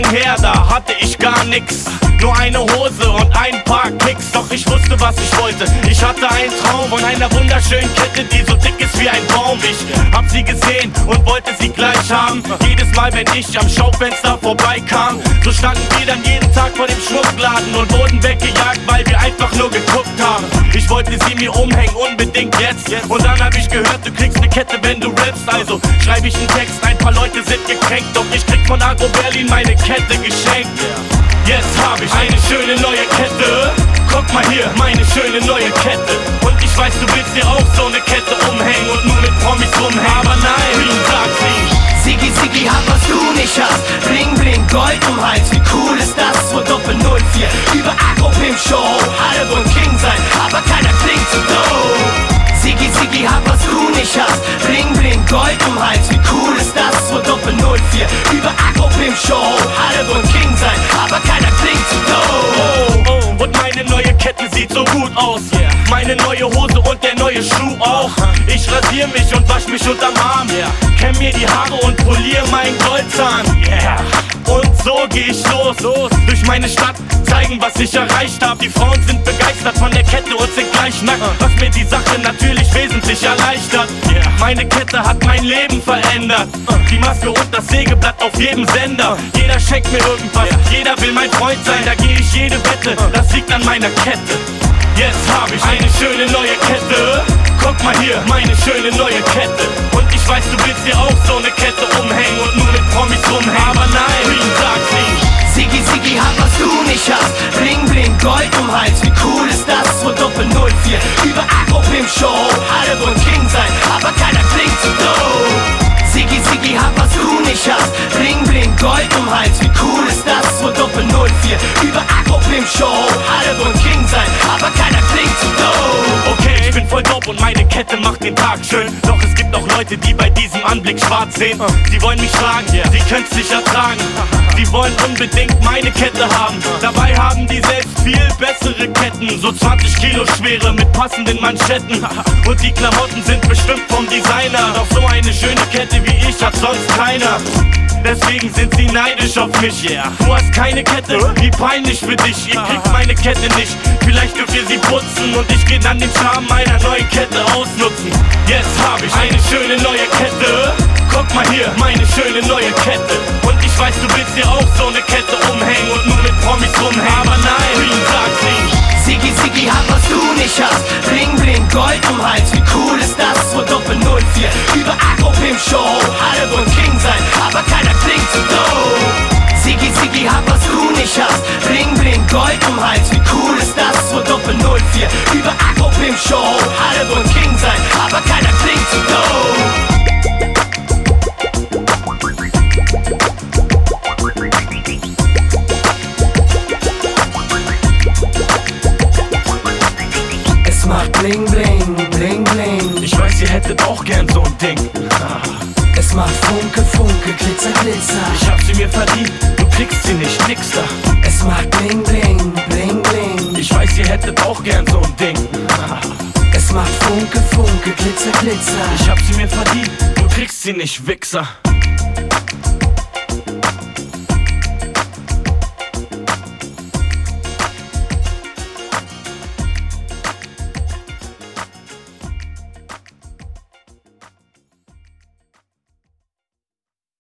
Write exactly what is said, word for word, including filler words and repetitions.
lang her, da hatte ich gar nix. Nur eine Hose und ein paar Kicks. Doch ich wusste, was ich wollte. Ich hatte einen Traum von einer wunderschönen Kette, die so dick ist wie ein Baum. Ich hab sie gesehen und wollte sie gleich haben. Jedes Mal, wenn ich am Schaufenster vorbeikam, so standen wir dann jeden Tag vor dem Schmuckladen und wurden weggejagt, weil wir einfach nur geguckt haben. Ich wollte sie mir umhängen, unbedingt jetzt. Und dann hab ich gehört, du kriegst ne Kette, wenn du rappst. Also schreib ich einen Text, ein paar Leute sind gekränkt. Doch ich krieg von Agro Berlin meine Kette geschenkt. Jetzt hab ich eine schöne neue Kette. Guck mal hier, meine schöne neue Kette. Und ich weiß, du willst dir auch so ne Kette umhängen und nur mit Promis rumhängen. Aber nein, Green sagt sie: Siggi, Siggi hat, was du nicht hast. Bling, bling, Gold um Hals, wie cool ist das? zwei Doppel null vier, über Agro Pimp Show. Alle wollen King sein, aber keiner klingt so dope. Siggi, Siggi hat, was du nicht hast. Bling, bling, Gold um Hals, wie cool ist das? zwei Doppel null vier, über Agro Pimp Show. Alle wollen King sein, aber keiner klingt so dope. Oh, oh, und meine neue Kette sieht so gut aus. Yeah. Meine neue Hose und der neue Schuh auch. Ich rasier mich und wasch mich unterm Arm. Yeah. Kämm mir die Haare und polier meinen Goldzahn. Yeah. Und so geh ich los, los durch meine Stadt, zeigen, was ich erreicht hab. Die Frauen sind begeistert von der Kette und sind gleich nackt, was mir die Sache natürlich wesentlich erleichtert. Yeah. Meine Kette hat mein Leben verändert. Die Maske und das Sägeblatt auf jedem Sender. Jeder schenkt mir irgendwas, yeah. Jeder will mein Freund sein. Da geh ich jede Wette, das liegt an meiner Kette. Jetzt hab ich eine schöne neue Kette. Guck mal hier, meine schöne neue Kette. Und ich weiß, du willst dir auch so ne Kette umhängen und nur mit Promis rumhängen. Aber nein, Green sagt sie: Siggi, Siggi hat, was du nicht hast. Bling, bling, Gold um Hals, wie cool ist das? zwei Doppel null vier, über Agro Pimp Show. Alle wollen King sein, aber keiner klingt so dope. Siggi, Siggi hat, was du nicht hast. Bling, bling, Gold um Hals, wie cool ist das? zwei Doppel null vier, über Agro Pimp Show. Alle wollen King sein, aber keiner klingt so dope. Okay, ich bin voll dope und meine Kette macht den Tag schön. Doch es gibt auch Leute, die bei diesem Anblick schwarz sehen. Sie wollen mich schlagen, sie können's nicht ertragen. Sie wollen unbedingt meine Kette haben. Dabei haben die selbst viel bessere Ketten. So zwanzig Kilo schwere mit passenden Manschetten. Und die Klamotten sind bestimmt vom Designer. Doch so eine schöne Kette wie ich hat sonst keiner. Deswegen sind sie neidisch auf mich, yeah. Du hast keine Kette, wie peinlich für dich. Ihr kriegt meine Kette nicht, vielleicht dürft ihr sie putzen. Und ich geh dann den Charme meiner neuen Kette ausnutzen. Jetzt hab ich eine schöne neue Kette. Guck mal hier, meine schöne neue Kette. Und ich weiß, du willst dir auch so ne Kette umhängen und nur mit Promis rumhängen. Aber nein, Green sagt sie: Siggi, Siggi hat, was du nicht hast. Bling, bling, Gold um Hals, wie cool ist das? zwei Doppel null vier, über Agro Pimp Show. Alle wollen King sein, aber keiner klingt so dope. Siggi, Siggi hat, was du nicht hast. Bling, bling, Gold um Hals, wie cool ist das? zwei Doppel null vier, über Agro Pimp Show. Alle wollen King sein, aber keiner klingt so dope. Es macht bling, bling, bling, bling. Ich weiß, ihr hättet auch gern so ein Ding. Es macht Funke, Funke, Glitzer, Glitzer. Ich hab sie mir verdient, du kriegst sie nicht, nix da. Es macht bling, bling, bling, bling. Ich weiß, ihr hättet auch gern so ein Ding. Es macht Funke, Funke, Glitzer, Glitzer. Ich hab sie mir verdient, du kriegst sie nicht, Wichser.